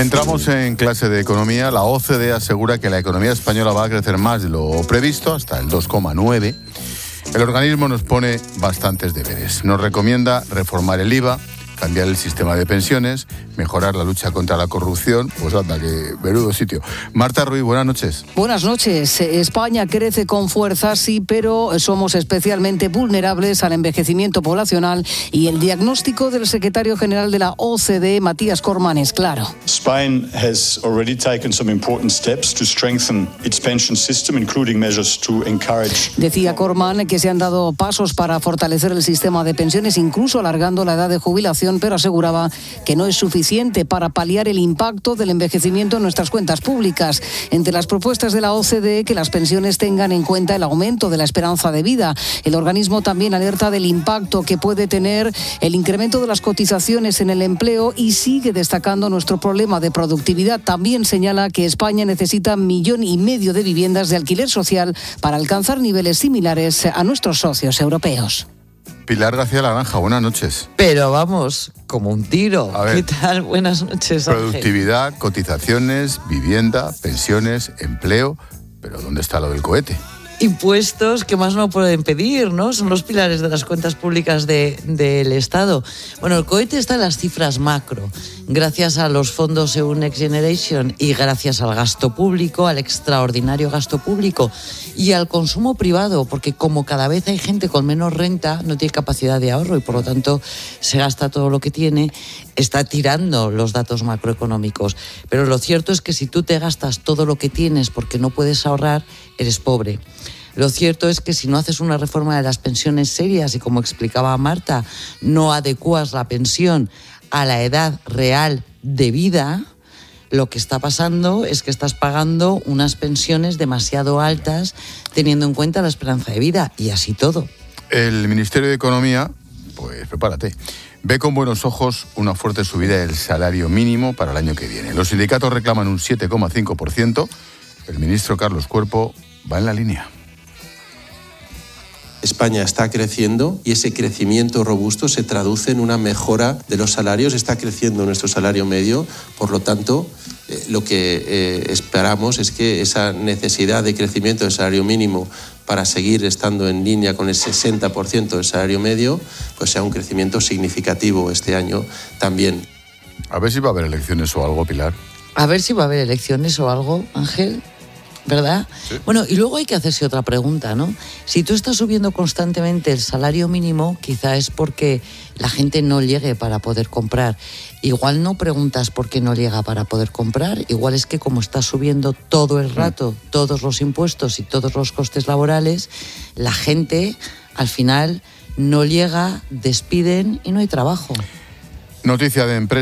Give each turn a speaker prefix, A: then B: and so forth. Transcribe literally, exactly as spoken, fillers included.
A: Entramos en clase de economía. La O C D E asegura que la economía española va a crecer más de lo previsto, hasta el dos coma nueve. El organismo nos pone bastantes deberes. Nos recomienda reformar el I V A, cambiar el sistema de pensiones, mejorar la lucha contra la corrupción. Pues anda, que menudo sitio. Marta Ruiz, buenas noches.
B: Buenas noches. España crece con fuerza, sí, pero somos especialmente vulnerables al envejecimiento poblacional y el diagnóstico del secretario general de la O C D E, Matías Cormann, es claro.
C: Spain has already taken some important steps to strengthen its pension system, including measures to encourage.
B: Decía Cormann que se han dado pasos para fortalecer el sistema de pensiones, incluso alargando la edad de jubilación, pero aseguraba que no es suficiente para paliar el impacto del envejecimiento en nuestras cuentas públicas. Entre las propuestas de la O C D E, que las pensiones tengan en cuenta el aumento de la esperanza de vida. El organismo también alerta del impacto que puede tener el incremento de las cotizaciones en el empleo y sigue destacando nuestro problema de productividad. También señala que España necesita un millón y medio de viviendas de alquiler social para alcanzar niveles similares a nuestros socios europeos.
A: Pilar García Laranja, buenas noches.
D: Pero vamos, como un tiro. ¿Qué tal? Buenas noches, Ángel.
A: Productividad, cotizaciones, vivienda, pensiones, empleo. Pero ¿dónde está lo del cohete?
D: Impuestos que más no pueden pedir, ¿no? Son los pilares de las cuentas públicas de, del Estado. Bueno, el cohete está en las cifras macro, gracias a los fondos E U Next Generation y gracias al gasto público, al extraordinario gasto público y al consumo privado, porque como cada vez hay gente con menos renta, no tiene capacidad de ahorro y por lo tanto se gasta todo lo que tiene, está tirando los datos macroeconómicos. Pero lo cierto es que si tú te gastas todo lo que tienes porque no puedes ahorrar, eres pobre. Lo cierto es que si no haces una reforma de las pensiones serias y, como explicaba Marta, no adecuas la pensión a la edad real de vida, lo que está pasando es que estás pagando unas pensiones demasiado altas teniendo en cuenta la esperanza de vida y así todo.
A: El Ministerio de Economía, pues prepárate, ve con buenos ojos una fuerte subida del salario mínimo para el año que viene. Los sindicatos reclaman un siete coma cinco por ciento. El ministro Carlos Cuerpo va en la línea.
E: España está creciendo y ese crecimiento robusto se traduce en una mejora de los salarios. Está creciendo nuestro salario medio, por lo tanto, eh, lo que eh, esperamos es que esa necesidad de crecimiento del salario mínimo para seguir estando en línea con el sesenta por ciento del salario medio, pues sea un crecimiento significativo este año también.
A: A ver si va a haber elecciones o algo, Pilar.
D: A ver si va a haber elecciones o algo, Ángel. ¿Verdad? Sí. Bueno, y luego hay que hacerse otra pregunta, ¿no? Si tú estás subiendo constantemente el salario mínimo, quizá es porque la gente no llegue para poder comprar. Igual no preguntas por qué no llega para poder comprar, igual es que como estás subiendo todo el rato, todos los impuestos y todos los costes laborales, la gente al final no llega, despiden y no hay trabajo.
A: Noticia de empresa.